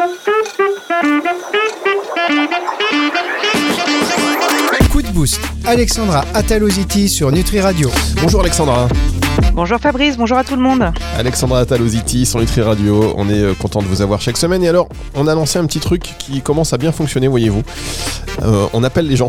Coup de boost, Alexandra Ataloziti sur Nutri Radio. Bonjour Alexandra. Bonjour Fabrice, bonjour à tout le monde. Alexandra Ataloziti sur Nutri Radio, on est content de vous avoir chaque semaine. Et alors, on a lancé un petit truc qui commence à bien fonctionner, voyez-vous. On appelle les gens.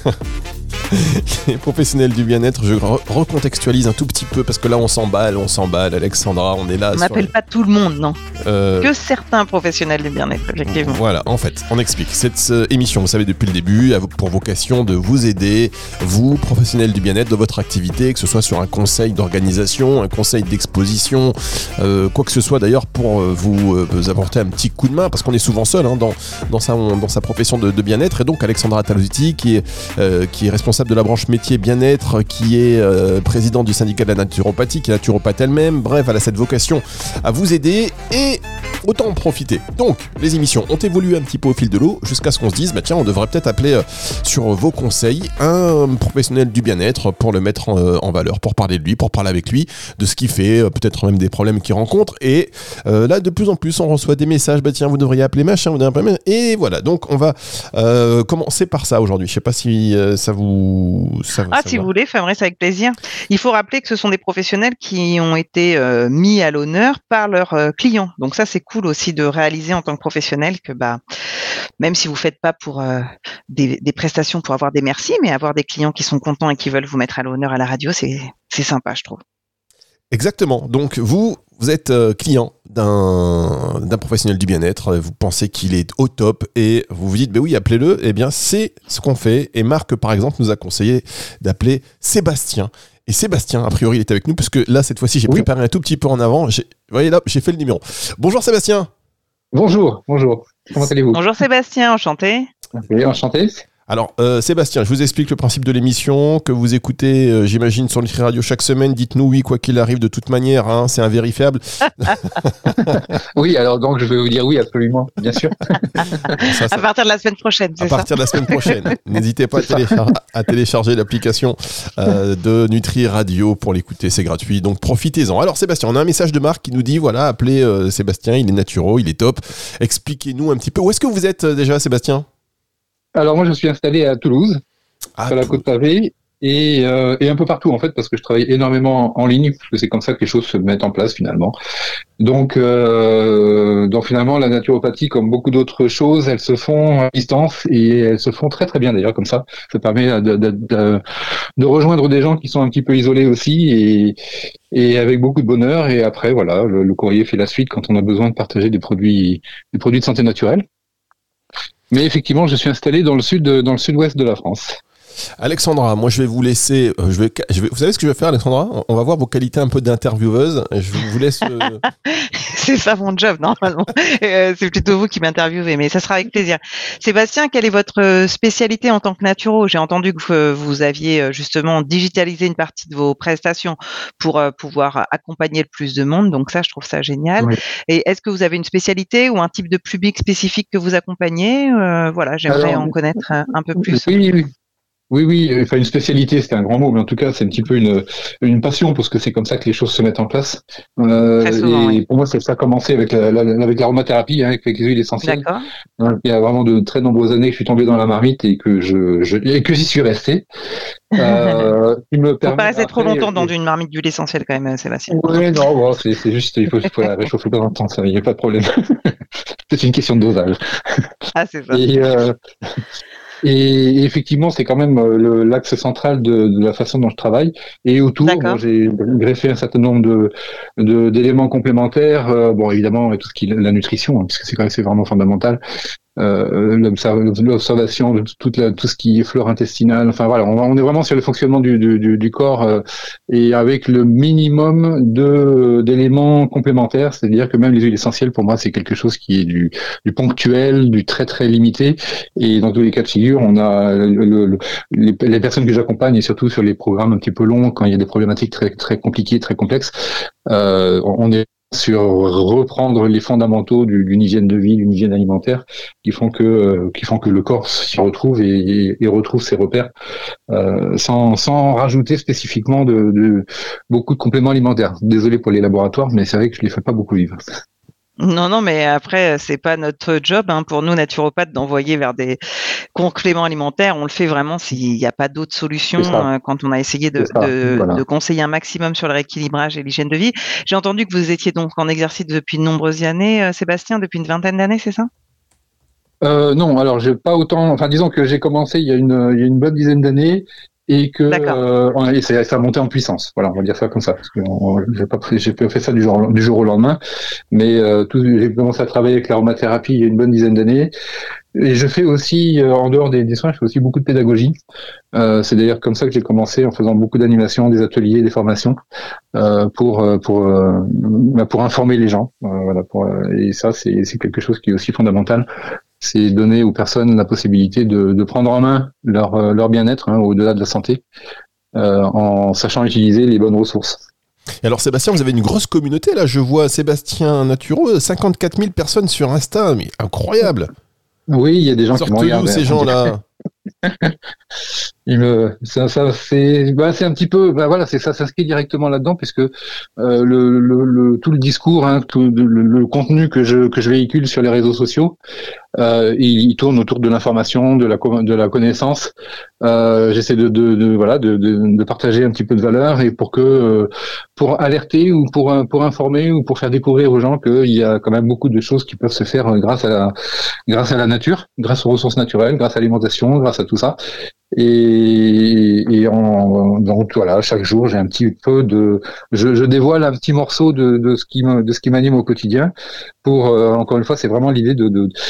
Les professionnels du bien-être, je recontextualise un tout petit peu parce que là on s'emballe Alexandra, on est là. On n'appelle pas tout le monde, non. Que certains professionnels du bien-être, effectivement. Voilà, en fait, on explique. Cette émission, vous savez, depuis le début, a pour vocation de vous aider, vous, professionnels du bien-être, de votre activité, que ce soit sur un conseil d'organisation, un conseil d'exposition, quoi que ce soit d'ailleurs, pour vous apporter un petit coup de main, parce qu'on est souvent seul dans sa profession de bien-être. Et donc Alexandra Ataloziti, qui est responsable de la branche métier bien-être, qui est président du syndicat de la naturopathie, qui est naturopathe elle-même. Bref, elle a cette vocation à vous aider et autant en profiter. Donc, les émissions ont évolué un petit peu au fil de l'eau jusqu'à ce qu'on se dise, tiens, on devrait peut-être appeler sur vos conseils un professionnel du bien-être pour le mettre en valeur, pour parler de lui, pour parler avec lui de ce qu'il fait, peut-être même des problèmes qu'il rencontre. Et là, de plus en plus, on reçoit des messages, tiens, vous devriez appeler machin, vous devriez appeler... Et voilà, donc on va commencer par ça aujourd'hui. Je sais pas si ça vous... Si vous voulez, Fabrice, avec plaisir. Il faut rappeler que ce sont des professionnels qui ont été mis à l'honneur par leurs clients. Donc ça, c'est cool aussi de réaliser en tant que professionnel que même si vous ne faites pas pour des prestations pour avoir des merci, mais avoir des clients qui sont contents et qui veulent vous mettre à l'honneur à la radio, c'est sympa, je trouve. Exactement. Donc vous êtes client d'un professionnel du bien-être, vous pensez qu'il est au top et vous vous dites oui, appelez-le. Eh bien, c'est ce qu'on fait. Et Marc, par exemple, nous a conseillé d'appeler Sébastien. Et Sébastien, a priori, il est avec nous parce que là, cette fois-ci, j'ai préparé un tout petit peu en avant. Vous voyez là, j'ai fait le numéro. Bonjour Sébastien. Bonjour. Comment allez-vous ? Bonjour Sébastien, enchanté. Oui, enchanté. Alors, Sébastien, je vous explique le principe de l'émission que vous écoutez, j'imagine, sur Nutri Radio chaque semaine. Dites-nous oui, quoi qu'il arrive, de toute manière, c'est invérifiable. Oui, alors donc je vais vous dire oui, absolument, bien sûr. À partir de la semaine prochaine, c'est ça ? À partir de la semaine prochaine. N'hésitez pas à télécharger l'application de Nutri Radio pour l'écouter, c'est gratuit, donc profitez-en. Alors Sébastien, on a un message de Marc qui nous dit, voilà, appelez Sébastien, il est naturo, il est top. Expliquez-nous un petit peu, où est-ce que vous êtes déjà, Sébastien ? Alors moi je suis installé à Toulouse, sur la côte pavée, et un peu partout en fait, parce que je travaille énormément en ligne, parce que c'est comme ça que les choses se mettent en place finalement. Donc finalement la naturopathie, comme beaucoup d'autres choses, elles se font à distance et elles se font très très bien d'ailleurs comme ça. Ça permet de rejoindre des gens qui sont un petit peu isolés aussi et avec beaucoup de bonheur. Et après voilà, le courrier fait la suite quand on a besoin de partager des produits de santé naturelle. Mais effectivement, je suis installé dans le sud-ouest de la France. Alexandra, moi je vais vous laisser. Vous savez ce que je vais faire, Alexandra ? On va voir vos qualités un peu d'intervieweuse. Je vous laisse. C'est ça mon job normalement. C'est plutôt vous qui m'interviewez, mais ça sera avec plaisir. Sébastien, quelle est votre spécialité en tant que naturo ? J'ai entendu que vous aviez justement digitalisé une partie de vos prestations pour pouvoir accompagner le plus de monde. Donc ça, je trouve ça génial. Oui. Et est-ce que vous avez une spécialité ou un type de public spécifique que vous accompagnez ? Voilà, j'aimerais en connaître un peu plus. Oui, enfin une spécialité, c'est un grand mot, mais en tout cas, c'est un petit peu une passion, parce que c'est comme ça que les choses se mettent en place. Souvent, et pour moi, ça a commencé avec l'aromathérapie, avec les huiles essentielles. D'accord. Donc, il y a vraiment de très nombreuses années que je suis tombé dans la marmite et que j'y suis resté. Faut pas rester trop longtemps dans une marmite d'huile essentielle quand même, Sébastien. Oui, non, bon, c'est juste, il faut la réchauffer pas longtemps, ça, il n'y a pas de problème. C'est une question de dosage. Ah, c'est ça. Et effectivement, c'est quand même l'axe central de la façon dont je travaille. Et autour, j'ai greffé un certain nombre d'éléments complémentaires. Bon, évidemment, tout ce qui est la nutrition, parce que c'est vraiment fondamental. L'observation de tout ce qui est flore intestinale. Enfin voilà, on est vraiment sur le fonctionnement du corps et avec le minimum d'éléments complémentaires. C'est-à-dire que même les huiles essentielles, pour moi, c'est quelque chose qui est du ponctuel, du très très limité. Et dans tous les cas de figure, on a les personnes que j'accompagne et surtout sur les programmes un petit peu longs, quand il y a des problématiques très très compliquées, très complexes, on est sur reprendre les fondamentaux d'une hygiène de vie, d'une hygiène alimentaire, qui font que le corps s'y retrouve et retrouve ses repères, sans rajouter spécifiquement de beaucoup de compléments alimentaires. Désolé pour les laboratoires, mais c'est vrai que je les fais pas beaucoup vivre. Non, mais après, c'est pas notre job, hein, pour nous, naturopathes, d'envoyer vers des compléments alimentaires. On le fait vraiment s'il n'y a pas d'autre solution, C'est ça, quand on a essayé c'est ça. de Voilà. conseiller un maximum sur le rééquilibrage et l'hygiène de vie. J'ai entendu que vous étiez donc en exercice depuis de nombreuses années, Sébastien, depuis une vingtaine d'années, c'est ça? Non, alors j'ai pas autant. Enfin, disons que j'ai commencé il y a une bonne dizaine d'années et que D'accord. ça a monté en puissance. Voilà, on va dire ça comme ça. Parce que j'ai pas fait ça du jour au lendemain, mais j'ai commencé à travailler avec l'aromathérapie il y a une bonne dizaine d'années. Et je fais aussi, en dehors des soins, je fais aussi beaucoup de pédagogie. C'est d'ailleurs comme ça que j'ai commencé, en faisant beaucoup d'animations, des ateliers, des formations, pour informer les gens. Voilà, et ça, c'est quelque chose qui est aussi fondamental. C'est donner aux personnes la possibilité de prendre en main leur bien-être, hein, au-delà de la santé, en sachant utiliser les bonnes ressources. Et alors Sébastien, vous avez une grosse communauté là, je vois Sébastien Naturo, 54 000 personnes sur Insta, mais incroyable. Oui, il y a des gens qui me Sortent d'où regardent. ces gens-là? C'est un petit peu, voilà, ça s'inscrit directement là-dedans puisque tout le discours, hein, tout le contenu que je véhicule sur les réseaux sociaux, il tourne autour de l'information, de la connaissance. J'essaie de partager un petit peu de valeur et pour alerter ou pour informer ou pour faire découvrir aux gens qu'il y a quand même beaucoup de choses qui peuvent se faire grâce à la nature, grâce aux ressources naturelles, grâce à l'alimentation, grâce à tout ça. Donc voilà, chaque jour j'ai un petit peu je dévoile un petit morceau de ce qui m'anime au quotidien. Encore une fois, c'est vraiment l'idée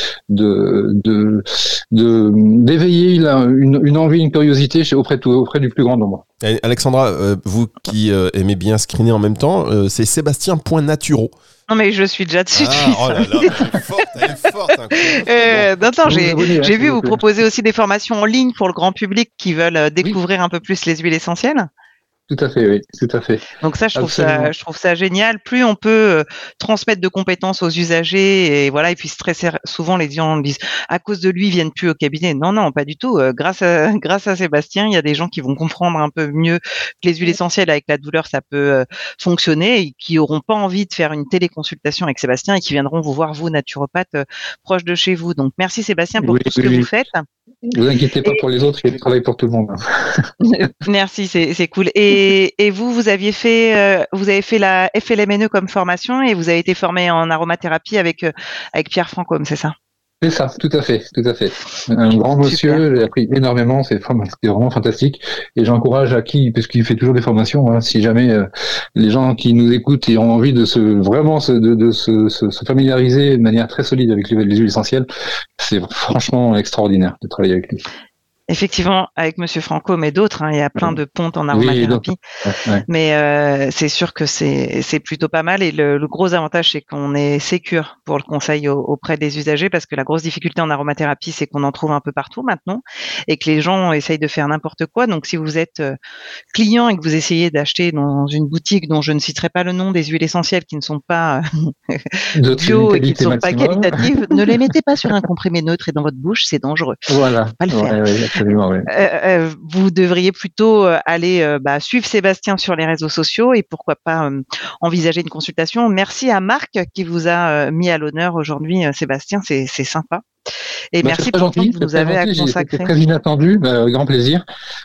d'éveiller une envie, une curiosité auprès du plus grand nombre. Et Alexandra, vous qui aimez bien screener en même temps, c'est Sébastien.naturo. Non, mais je suis déjà dessus. Oh là là, elle est forte. Hein, non, j'ai vu vous plaît. proposer aussi des formations en ligne pour le grand public qui veulent découvrir un peu plus les huiles essentielles. Tout à fait, oui, tout à fait. Donc ça, Absolument. je trouve ça génial. Plus on peut transmettre de compétences aux usagers, et voilà. Et puis souvent les gens disent à cause de lui ils viennent plus au cabinet. Non, pas du tout. Grâce à Sébastien, il y a des gens qui vont comprendre un peu mieux que les huiles essentielles avec la douleur ça peut fonctionner, et qui auront pas envie de faire une téléconsultation avec Sébastien et qui viendront vous voir, vous, naturopathe, proche de chez vous. Donc merci Sébastien pour Oui, tout ce que vous faites. Ne vous inquiétez pas pour les autres, il y a du travail pour tout le monde. Merci, c'est cool. Et vous avez fait la FLMNE comme formation et vous avez été formé en aromathérapie avec Pierre Francôme, c'est ça? C'est ça, tout à fait, tout à fait. Un grand monsieur, j'ai appris énormément, c'était vraiment fantastique. Et j'encourage puisqu'il fait toujours des formations, hein, si jamais les gens qui nous écoutent et ont envie de se familiariser de manière très solide avec les huiles essentielles, c'est franchement extraordinaire de travailler avec lui. Effectivement, avec Monsieur Francôme et d'autres, hein, il y a plein de pontes en aromathérapie. Ouais. Mais c'est sûr que c'est plutôt pas mal. Et le gros avantage, c'est qu'on est sécure pour le conseil auprès des usagers, parce que la grosse difficulté en aromathérapie, c'est qu'on en trouve un peu partout maintenant et que les gens essayent de faire n'importe quoi. Donc, si vous êtes client et que vous essayez d'acheter dans une boutique dont je ne citerai pas le nom, des huiles essentielles qui ne sont pas bio et qui ne sont pas qualitatives, ne les mettez pas sur un comprimé neutre et dans votre bouche, c'est dangereux. Voilà. Faut pas le faire. Ouais, absolument, ouais. Vous devriez plutôt aller suivre Sébastien sur les réseaux sociaux et pourquoi pas envisager une consultation. Merci à Marc qui vous a mis à l'honneur aujourd'hui, Sébastien, c'est sympa. Et merci pour le temps que vous nous avez consacré. C'était très inattendu, grand plaisir.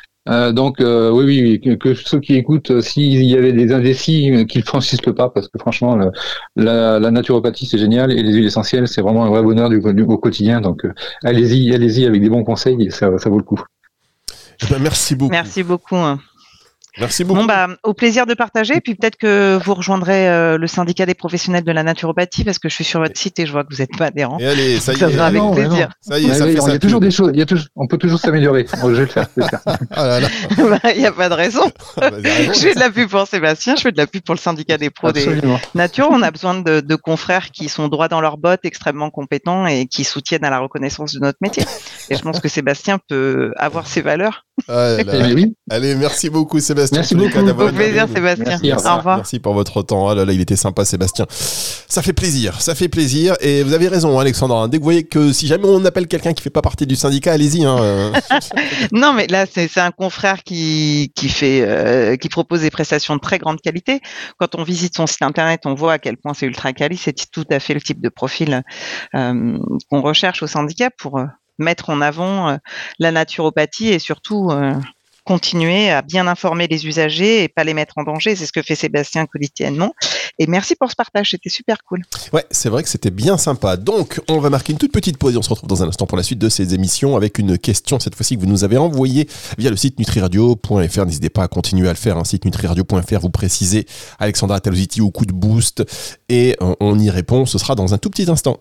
Oui, que ceux qui écoutent, s'il y avait des indécis, qu'ils franchissent le pas, parce que franchement, la naturopathie c'est génial et les huiles essentielles c'est vraiment un vrai bonheur au quotidien. Donc allez-y avec des bons conseils, et ça vaut le coup. Merci beaucoup. Merci beaucoup. Merci beaucoup. Bon, au plaisir de partager. Puis peut-être que vous rejoindrez le syndicat des professionnels de la naturopathie, parce que je suis sur votre site et je vois que vous n'êtes pas adhérent. Et allez, ça y est. Ça sera avec plaisir. Ça y est, ça fait ça. Il y a toujours des choses. On peut toujours s'améliorer. Je vais le faire. Ah là là. Il n'y a pas de raison. Je fais de la pub pour Sébastien, je fais de la pub pour le syndicat des pros des natures. On a besoin de confrères qui sont droits dans leurs bottes, extrêmement compétents et qui soutiennent à la reconnaissance de notre métier. Et je pense que Sébastien peut avoir ses valeurs Ah là là. Oui. Allez, merci beaucoup Sébastien. Merci en tous les cas, beaucoup. d'avoir Au plaisir, intervenu. Sébastien. Merci, Au revoir. Merci pour votre temps. Ah là là, il était sympa Sébastien. Ça fait plaisir. Et vous avez raison Alexandra. Dès que vous voyez que si jamais on appelle quelqu'un qui fait pas partie du syndicat, allez-y. Non, mais là, c'est un confrère qui propose des prestations de très grande qualité. Quand on visite son site internet, on voit à quel point c'est ultra quali. C'est tout à fait le type de profil qu'on recherche au syndicat pour mettre en avant la naturopathie et surtout continuer à bien informer les usagers et pas les mettre en danger. C'est ce que fait Sébastien quotidiennement. Et merci pour ce partage, c'était super cool. Ouais, c'est vrai que c'était bien sympa. Donc, on va marquer une toute petite pause et on se retrouve dans un instant pour la suite de ces émissions avec une question, cette fois-ci, que vous nous avez envoyée via le site nutriradio.fr. N'hésitez pas à continuer à le faire, site nutriradio.fr. Vous précisez Alexandra Ataloziti ou coup de boost et on y répond. Ce sera dans un tout petit instant.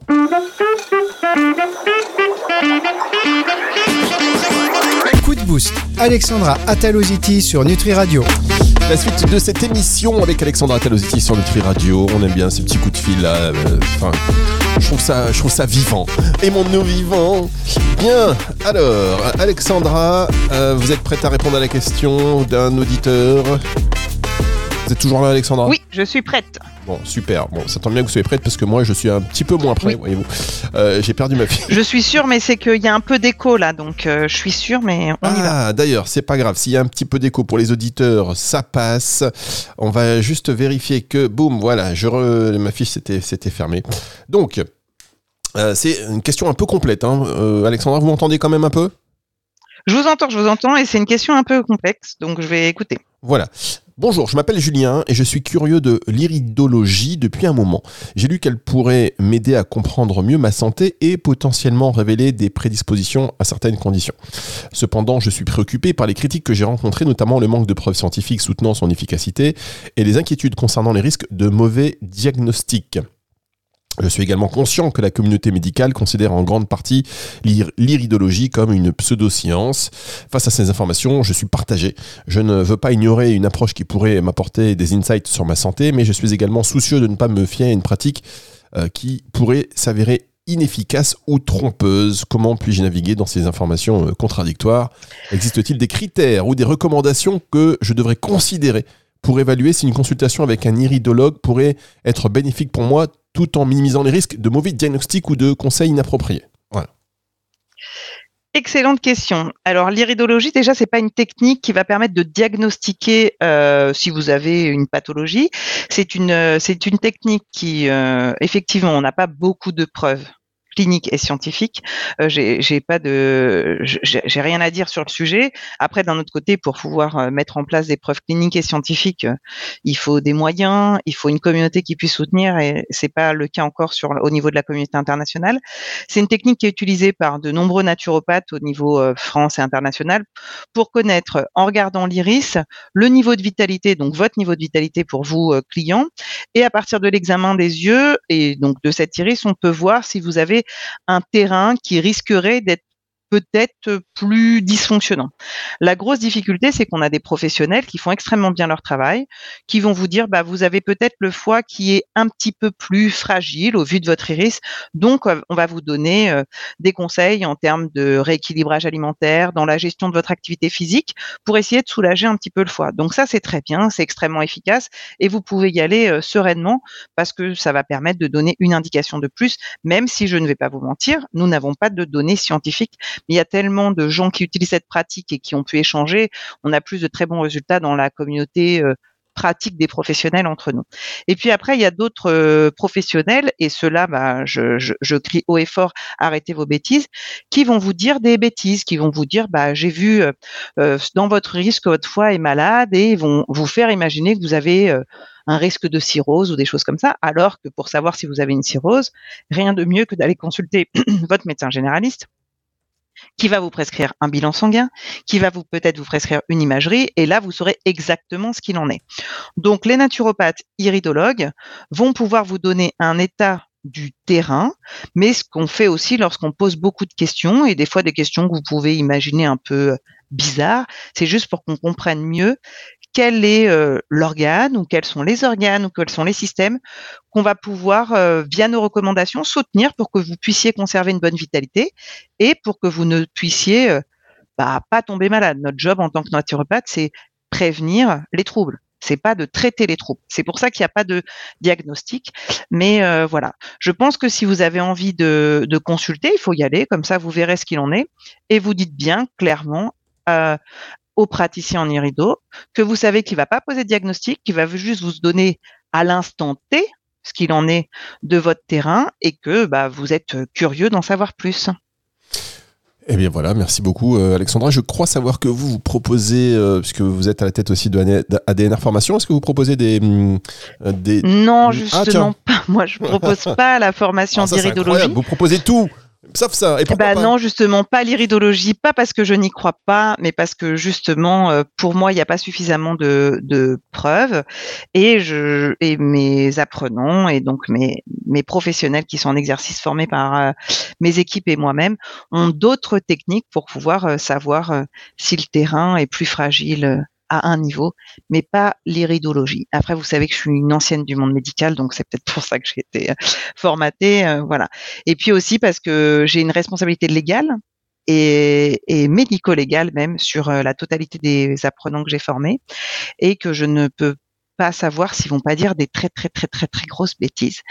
Coup de boost. Alexandra Ataloziti sur Nutri Radio. La suite de cette émission avec Alexandra Ataloziti sur Nutri Radio. On aime bien ces petits coups de fil là. Je trouve ça vivant. Aimons-nous vivants. Bien. Alors, Alexandra, vous êtes prête à répondre à la question d'un auditeur? Vous êtes toujours là, Alexandra? Oui, je suis prête. Bon, super. Bon, ça tombe bien que vous soyez prête parce que moi, je suis un petit peu moins prêt, voyez-vous. J'ai perdu ma fille. Je suis sûre, mais c'est qu'il y a un peu d'écho là, donc je suis sûre, mais on y va. Ah, d'ailleurs, c'est pas grave. S'il y a un petit peu d'écho pour les auditeurs, ça passe. On va juste vérifier que, boum, voilà, ma fiche s'était fermée. Donc, c'est une question un peu complète. Alexandra, vous m'entendez quand même un peu? Je vous entends, et c'est une question un peu complexe, donc je vais écouter. Voilà. Bonjour, je m'appelle Julien et je suis curieux de l'iridologie depuis un moment. J'ai lu qu'elle pourrait m'aider à comprendre mieux ma santé et potentiellement révéler des prédispositions à certaines conditions. Cependant, je suis préoccupé par les critiques que j'ai rencontrées, notamment le manque de preuves scientifiques soutenant son efficacité et les inquiétudes concernant les risques de mauvais diagnostics. Je suis également conscient que la communauté médicale considère en grande partie l'iridologie comme une pseudo-science. Face à ces informations, je suis partagé. Je ne veux pas ignorer une approche qui pourrait m'apporter des insights sur ma santé, mais je suis également soucieux de ne pas me fier à une pratique qui pourrait s'avérer inefficace ou trompeuse. Comment puis-je naviguer dans ces informations contradictoires? Existe-t-il des critères ou des recommandations que je devrais considérer pour évaluer si une consultation avec un iridologue pourrait être bénéfique pour moi, tout en minimisant les risques de mauvais diagnostics ou de conseils inappropriés? Voilà. Excellente question. Alors l'iridologie, déjà, c'est pas une technique qui va permettre de diagnostiquer si vous avez une pathologie. C'est une technique qui, effectivement, on n'a pas beaucoup de preuves clinique et scientifique. J'ai rien à dire sur le sujet. Après, d'un autre côté, pour pouvoir mettre en place des preuves cliniques et scientifiques, il faut des moyens, il faut une communauté qui puisse soutenir, et c'est pas le cas encore au niveau de la communauté internationale. C'est une technique qui est utilisée par de nombreux naturopathes au niveau France et international pour connaître, en regardant l'iris, le niveau de vitalité, donc votre niveau de vitalité pour vous, client, et à partir de l'examen des yeux et donc de cet iris, on peut voir si vous avez un terrain qui risquerait d'être peut-être plus dysfonctionnant. La grosse difficulté, c'est qu'on a des professionnels qui font extrêmement bien leur travail, qui vont vous dire, vous avez peut-être le foie qui est un petit peu plus fragile au vu de votre iris, donc on va vous donner des conseils en termes de rééquilibrage alimentaire, dans la gestion de votre activité physique, pour essayer de soulager un petit peu le foie. Donc ça, c'est très bien, c'est extrêmement efficace, et vous pouvez y aller sereinement, parce que ça va permettre de donner une indication de plus, même si je ne vais pas vous mentir, nous n'avons pas de données scientifiques. Il y a tellement de gens qui utilisent cette pratique et qui ont pu échanger. On a plus de très bons résultats dans la communauté pratique des professionnels entre nous. Et puis après, il y a d'autres professionnels, et ceux-là, je crie haut et fort, arrêtez vos bêtises, qui vont vous dire des bêtises, qui vont vous dire, j'ai vu dans votre risque, votre foie est malade, et ils vont vous faire imaginer que vous avez un risque de cirrhose ou des choses comme ça, alors que pour savoir si vous avez une cirrhose, rien de mieux que d'aller consulter votre médecin généraliste, qui va vous prescrire un bilan sanguin, qui va peut-être vous prescrire une imagerie, et là, vous saurez exactement ce qu'il en est. Donc, les naturopathes iridologues vont pouvoir vous donner un état du terrain, mais ce qu'on fait aussi lorsqu'on pose beaucoup de questions, et des fois des questions que vous pouvez imaginer un peu bizarres, c'est juste pour qu'on comprenne mieux quel est l'organe, ou quels sont les organes, ou quels sont les systèmes qu'on va pouvoir, via nos recommandations, soutenir pour que vous puissiez conserver une bonne vitalité, et pour que vous ne puissiez pas tomber malade. Notre job en tant que naturopathe, c'est prévenir les troubles. C'est pas de traiter les troubles. C'est pour ça qu'il n'y a pas de diagnostic. Mais voilà, je pense que si vous avez envie de consulter, il faut y aller. Comme ça, vous verrez ce qu'il en est. Et vous dites bien clairement au praticien en irido que vous savez qu'il ne va pas poser de diagnostic, qu'il va juste vous donner à l'instant T ce qu'il en est de votre terrain et que vous êtes curieux d'en savoir plus. Eh bien voilà, merci beaucoup Alexandra. Je crois savoir que vous proposez, puisque vous êtes à la tête aussi de ADNR Formation, est-ce que vous proposez des... Non, justement pas. Moi, je ne propose pas la formation d'iridologie. Vous proposez tout, sauf ça. Et pourquoi pas ? Non, justement pas l'iridologie, pas parce que je n'y crois pas, mais parce que justement, pour moi, il n'y a pas suffisamment de preuves. Et mes apprenants et donc mes professionnels qui sont en exercice formés par mes équipes et moi-même ont d'autres techniques pour pouvoir savoir si le terrain est plus fragile à un niveau, mais pas l'iridologie. Après, vous savez que je suis une ancienne du monde médical, donc c'est peut-être pour ça que j'ai été formatée, voilà. Et puis aussi parce que j'ai une responsabilité légale et médico-légale même sur la totalité des apprenants que j'ai formés et que je ne peux pas savoir s'ils vont pas dire des très très très très très grosses bêtises.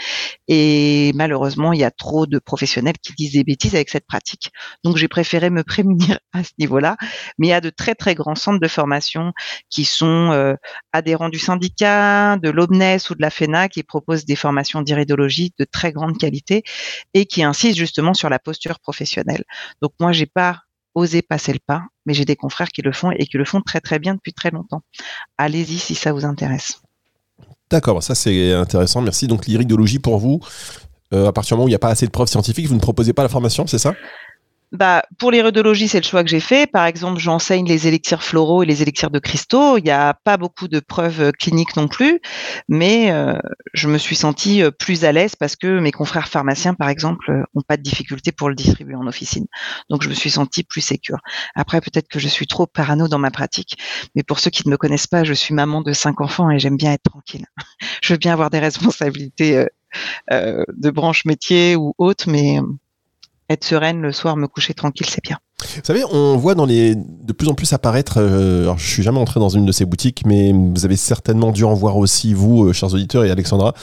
Et malheureusement, il y a trop de professionnels qui disent des bêtises avec cette pratique. Donc j'ai préféré me prémunir à ce niveau-là. Mais il y a de très très grands centres de formation qui sont adhérents du syndicat, de l'OBNES ou de la FENA, qui proposent des formations d'iridologie de très grande qualité et qui insistent justement sur la posture professionnelle. Donc moi, j'ai pas osé passer le pas, mais j'ai des confrères qui le font et qui le font très très bien depuis très longtemps. Allez-y si ça vous intéresse. D'accord, ça c'est intéressant, merci. Donc l'iridologie pour vous, à partir du moment où il n'y a pas assez de preuves scientifiques, vous ne proposez pas la formation, c'est ça ? Pour l'iridologie, c'est le choix que j'ai fait. Par exemple, j'enseigne les élixirs floraux et les élixirs de cristaux. Il n'y a pas beaucoup de preuves cliniques non plus, mais je me suis sentie plus à l'aise parce que mes confrères pharmaciens, par exemple, n'ont pas de difficulté pour le distribuer en officine. Donc, je me suis sentie plus sécure. Après, peut-être que je suis trop parano dans ma pratique, mais pour ceux qui ne me connaissent pas, je suis maman de 5 enfants et j'aime bien être tranquille. Je veux bien avoir des responsabilités de branche métier ou autres, mais être sereine le soir, me coucher tranquille, c'est bien. Vous savez, on voit de plus en plus apparaître, alors je suis jamais entré dans une de ces boutiques, mais vous avez certainement dû en voir aussi, vous, chers auditeurs et Alexandra,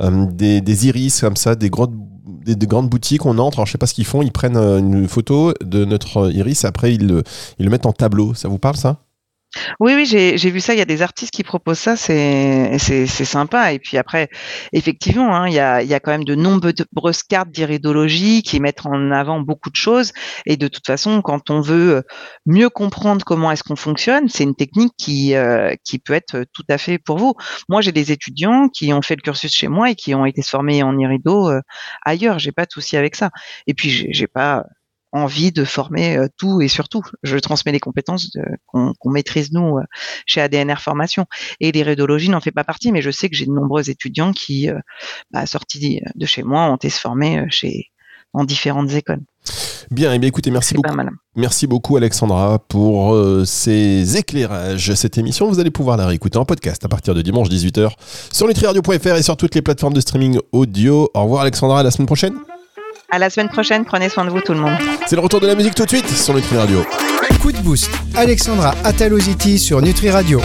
des iris comme ça, des grandes boutiques, on entre, alors je sais pas ce qu'ils font, ils prennent une photo de notre iris, après ils le mettent en tableau. Ça vous parle, ça ? Oui, j'ai vu ça. Il y a des artistes qui proposent ça. C'est sympa. Et puis après, effectivement, il y a quand même de nombreuses cartes d'iridologie qui mettent en avant beaucoup de choses. Et de toute façon, quand on veut mieux comprendre comment est-ce qu'on fonctionne, c'est une technique qui peut être tout à fait pour vous. Moi, j'ai des étudiants qui ont fait le cursus chez moi et qui ont été formés en irido ailleurs. J'ai pas de souci avec ça. Et puis, j'ai pas envie de former tout et surtout, je transmets les compétences qu'on maîtrise nous chez ADNR Formation. Et l'iridologie n'en fait pas partie, mais je sais que j'ai de nombreux étudiants qui, sortis de chez moi, ont été se former en différentes écoles. Bien, et bien écoutez, merci beaucoup. Merci beaucoup Alexandra pour ces éclairages. Cette émission, vous allez pouvoir la réécouter en podcast à partir de dimanche 18h sur nutriradio.fr et sur toutes les plateformes de streaming audio. Au revoir Alexandra, à la semaine prochaine. À la semaine prochaine, prenez soin de vous tout le monde. C'est le retour de la musique tout de suite sur Nutri Radio. Coup de boost, Alexandra Ataloziti sur Nutri Radio.